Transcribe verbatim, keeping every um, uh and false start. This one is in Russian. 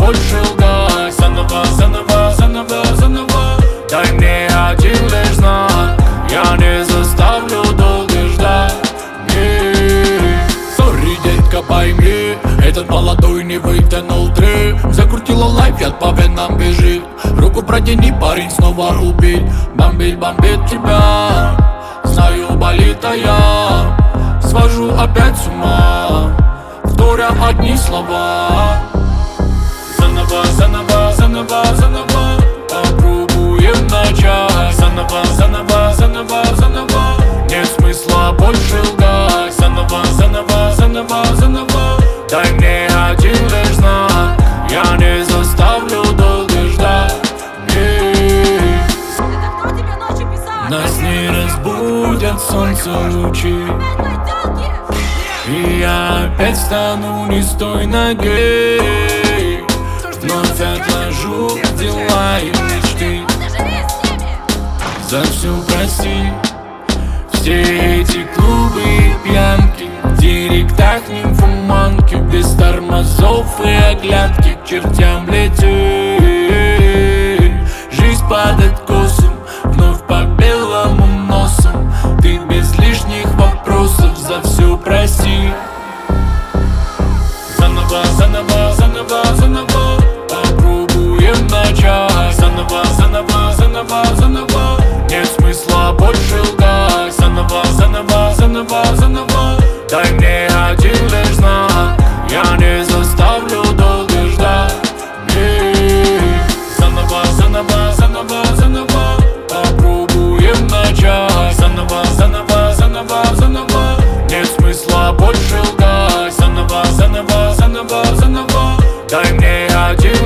больше лгать. Заново, заново, заново, заново. Дай мне один лишь знак, я не заставлю долго ждать. Сори, детка, пойми, этот молодой не вытянул три. Закрутила лайф, яд по венам бежит. Руку протяни, парень, снова убить. Бомбить, бомбит тебя, знаю, болит, а я свожу опять с ума, вторя одни слова. Заново, заново, заново, заново. Попробуем начать. Заново, заново, заново, заново. Нет смысла больше лгать. Заново, заново, заново, заново. Дай мне один лишь знак, я не заставлю долго ждать. Нас не разбудят солнце лучи, и я опять стану не с той ноги. Вновь отложу дела и мечты. За все прости. Все эти клубы и пьянки, в директах нимфоманки, без тормозов и оглядки к чертям летит. Жизнь под откосом, вновь по белому носам. Ты без лишних вопросов, за все прости. Заново, заново, заново, заново. Попробуем начать. Заново, заново, заново, заново. Нет смысла больше лгать. Заново, заново, заново, заново. Дай мне один лишь знак, я не заставлю долго ждать. Заново, заново, заново, заново. Попробуем начать. Заново, заново, заново, заново. Нет смысла больше лгать. Заново, заново, заново, заново. Дай мне один